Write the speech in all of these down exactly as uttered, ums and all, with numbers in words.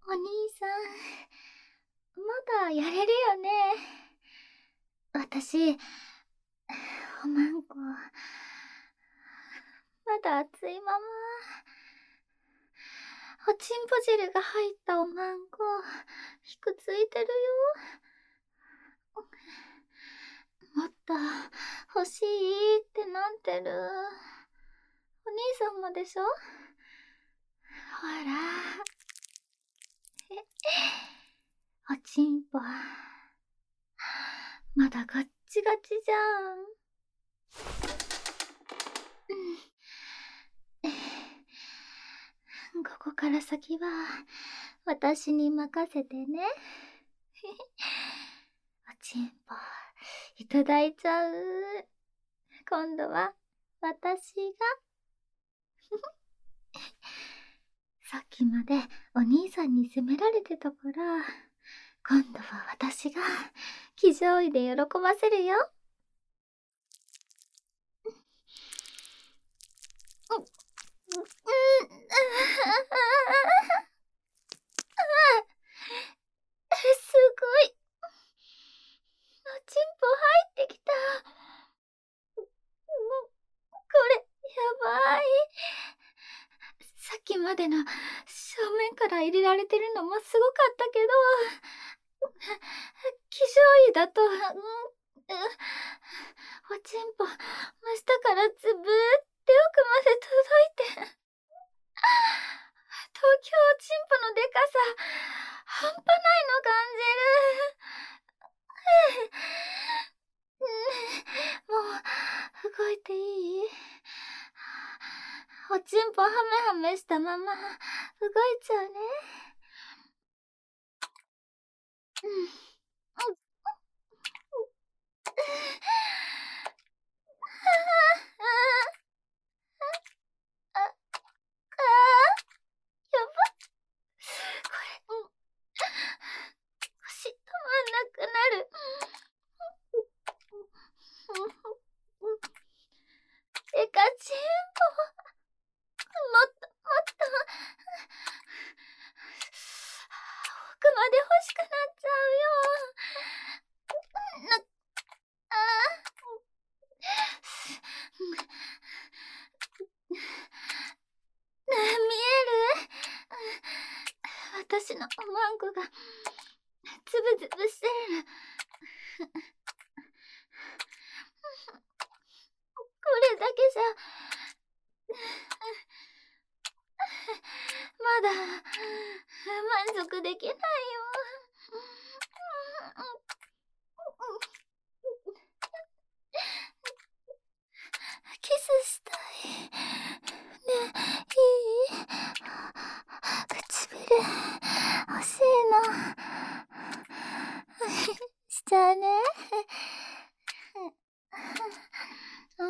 お兄さん、まだやれるよね。私、おまんこ、まだ熱いまま。おちんぽ汁が入ったおまんこ、ひくついてるよ。もっと欲しいってなってる。お兄さんもでしょ？ほら。おちんぽ、まだガッチガチじゃん。うん、ここから先は私に任せてね。おちんぽいただいちゃう。今度は私がさっきまでお兄さんに責められてたから、今度は私が騎乗位で喜ばせるよ。うん、うん、すごい。おちんぽ入ってきた。これ、やばい。さっきまでの正面から入れられてるのもすごかったけど、騎乗位だと、うん、おちんぽ、真下からずぶーって奥まで届いて、東京おちんぽのでかさ、半端ないの感じる。もう、動いていい？おちんぽはめはめしたまま、動いちゃうね。うん。やば。これ、うん、腰止まんなくなる。デカチンポ、もっともっと奥まで欲しくなっちゃうよ。な、あー、見える？私のおまんこがつぶつぶしてる。これだけじゃまだ満足できないよ。キスしたい。ねえ、いい？唇欲しいの。しちゃうね。うん。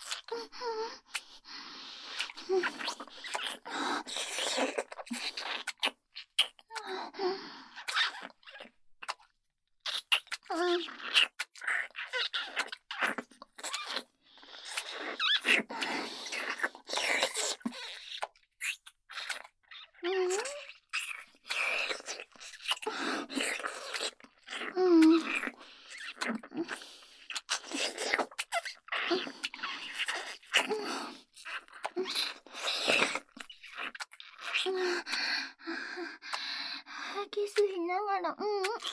キスしながら、うん。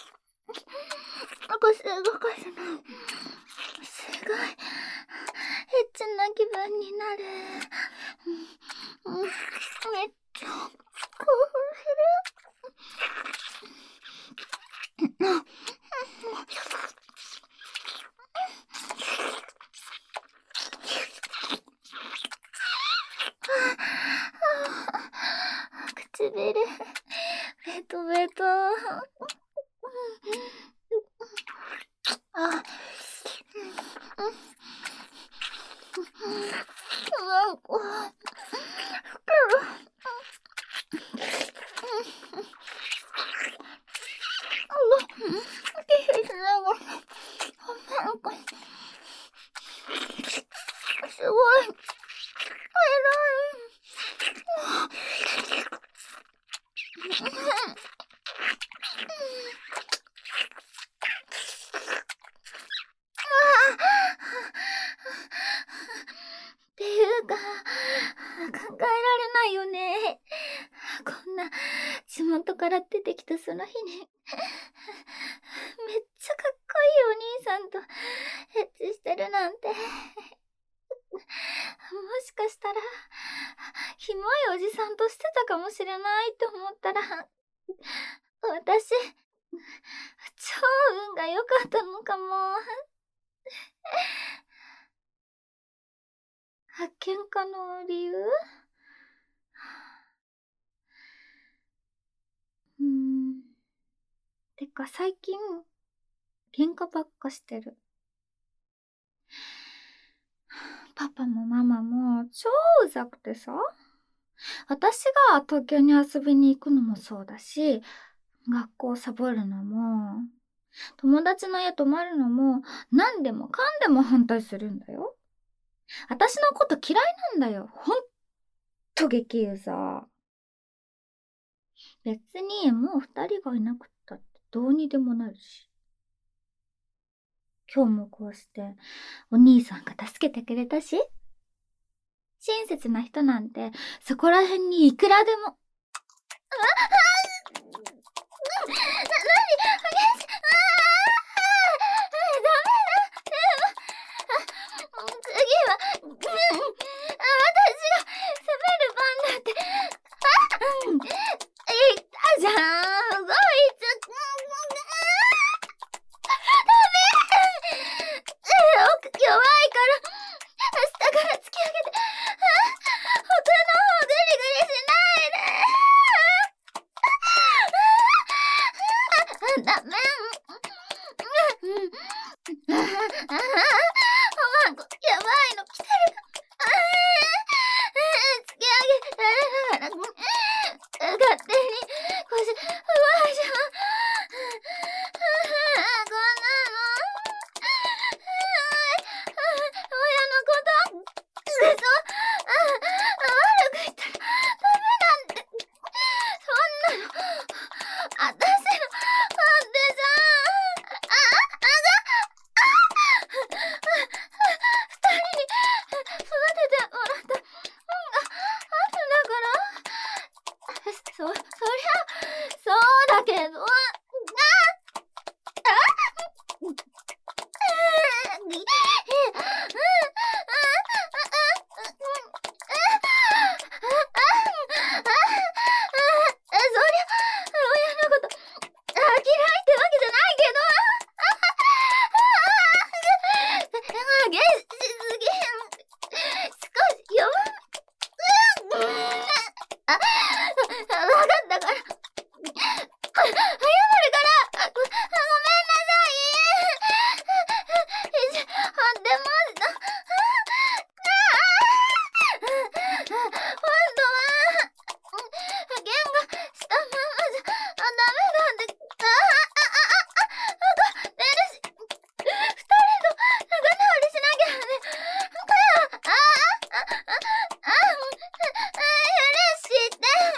起こす動かすの。すごい。エッチな気分になる。うん、めっちゃ興奮する。唇、ベトベト。あ、なんか、すごい。偉い。 考えられないよね。こんな地元から出てきたその日にめっちゃかっこいいお兄さんとエッチしてるなんて。もしかしたらキモいおじさんとしてたかもしれないと思ったら、私超運が良かったのかも。発見可能理由？うーん。てか最近、喧嘩ばっかしてる。パパもママも超うざくてさ。私が東京に遊びに行くのもそうだし、学校サボるのも、友達の家泊まるのも、何でもかんでも反対するんだよ。私のこと嫌いなんだよ。ほんと激うざ。別にもう二人がいなくったってどうにでもなるし。今日もこうしてお兄さんが助けてくれたし。親切な人なんてそこら辺にいくらでも。あ、あ、な、なに、あげ、ああ、ダメだ。でも、次は、うん、私が攻める番だって。あ、うん、言ったじゃん。動いちゃ、ダメ。弱いから下から突き上げて、奥の方グリグリしないで。ダメ。やばいの来てる。突き上げられながら勝手に腰うまいじゃん。こんなの親のこと嘘悪く言ったらダメなんて。そんなの私の勝手じゃん。あ、あが二人に育ててもらった恩があるんだから。そ、そりゃそうだけど、あ、許して。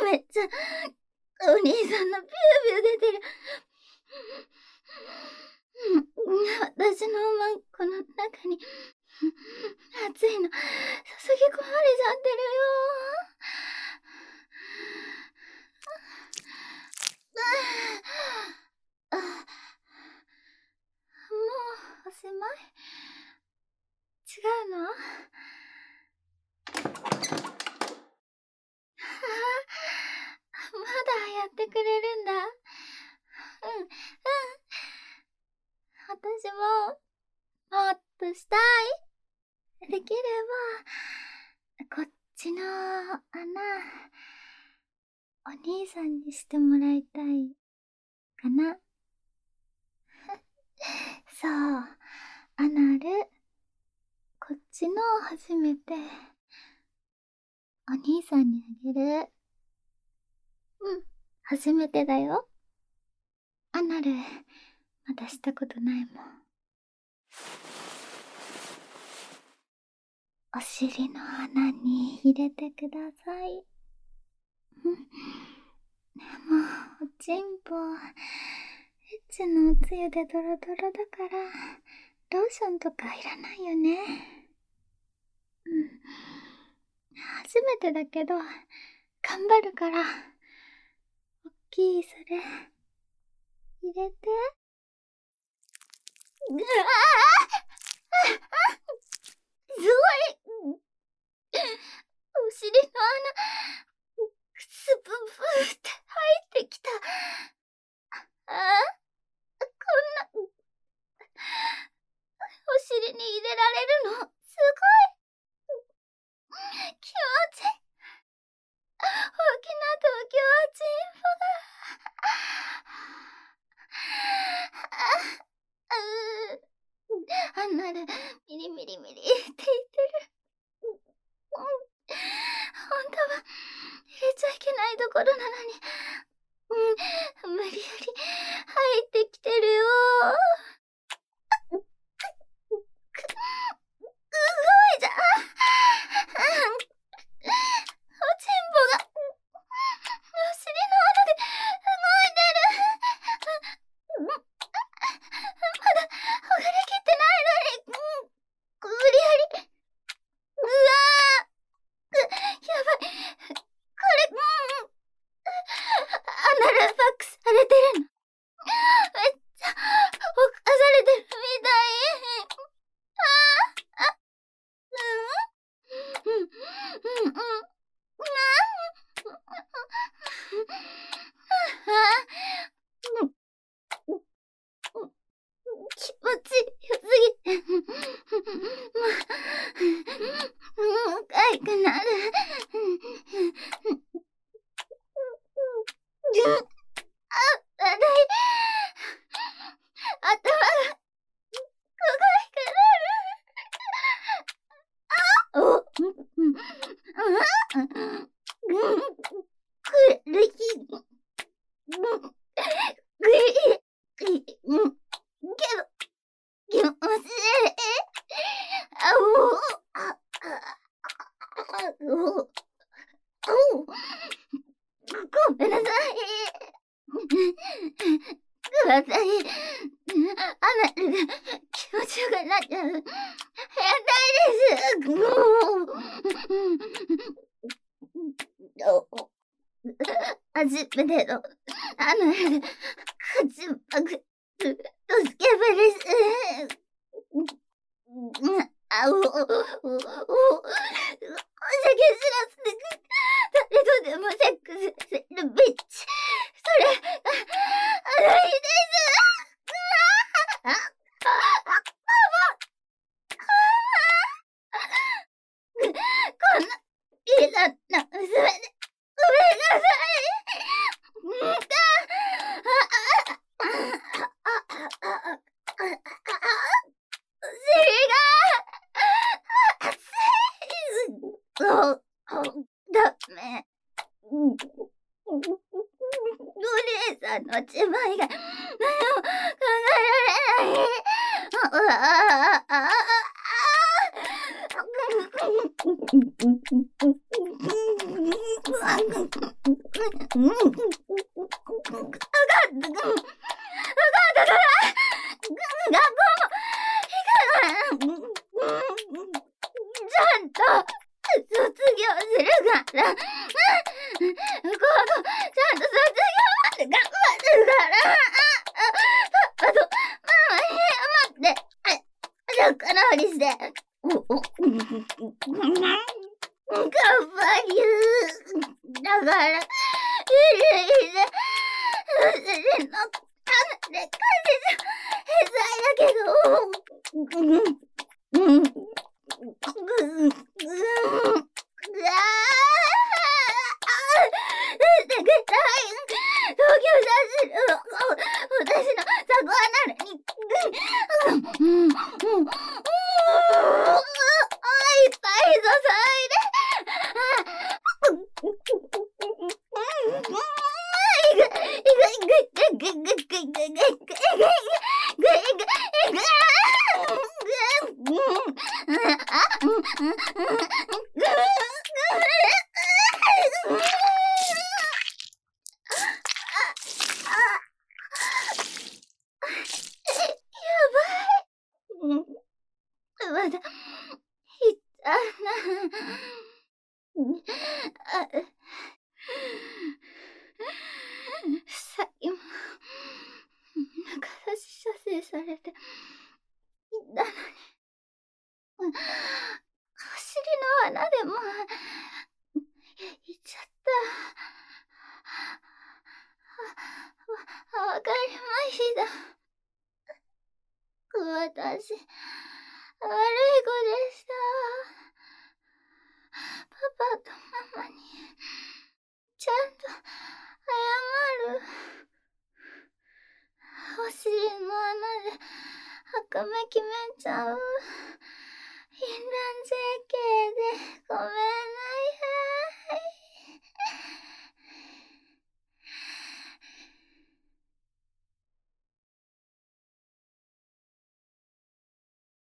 めっちゃ、お兄さんのビュービュー出てる。私のまんこの中に、熱いの、注ぎ込まれちゃってるよ。あ、もう、おしまい？違うの？まだやってくれるんだ。うん、うん。私も、もっとしたい。できれば、こっちの穴、お兄さんにしてもらいたいかな。そう、アナル、こっちの初めて、お兄さんにあげる。うん、初めてだよ。アナル、まだしたことないもん。お尻の穴に入れてください。うん。でも、おちんぽ、エッチのおつゆでドロドロだから、ローションとかいらないよね。うん。初めてだけど、頑張るから、おっきいそれ、入れて。ぐわーすごいお尻の穴、スブブーって入ってきた。ああ、こんな、お尻に入れられるの、すごい気持ちいい。大きな東京チンポが。あうあんなる、ミリミリミリって言ってる。本当は入れちゃいけないところなのに、うん、無理やり入ってきてるよ。すごいじゃん。おちんぽが、お尻の穴で動いてる。まだほぐれきってないのに、無理やり。うわー、やばい。これ、アナルファックスされてるの。めっちゃ、犯されてるみたい。ああ、あ、うん、うん、うん、うん、気持ちよすぎて、もう、かゆくなる。あ、あたい、頭が、可愛くなる。お、うん、うん、くるし、ぐり、うん、けど、気持ちいい。あお、あ、あ、お、お、ごめんなさい。ください。アナルが気持ちよくなっちゃう。変態です。お、初めてのアナル、口パク、ドスケベです。あお、お、お、お、お酒知らずで、誰とでもセックスするビッチ。それ、あ、あいいです。あ、あ、あ、あ、こんな、小さな娘で、ごめんなさい。んか、あ、あ、あ、あ、あ、あ、お尻が、熱い。そう、ダメ。お姉さんのちまいが、何も考えられない。ああ、ああ、ああ、 んと卒業するから。ここ、ちゃんと卒業まで頑張るから。パパとママに待って、仲直りして。頑張りだから、ゆるいで、うすりの種で感じちゃへさいだけど、うん、うん、ぐ、ぐ、ぐ、ぐ、あー、してくれたい。東京さする、私のザコアなのに、うん、うん、うん、うん、いっぱい注いで、まだ、いったな。あ、さっきも、中出し射精されて、いたのに。お尻の穴でも、いっちゃった。わ、わかりました。私、悪い子でした。パパとママに、ちゃんと謝る。お尻の穴で、赤目決めちゃう。淫乱整形で、ごめん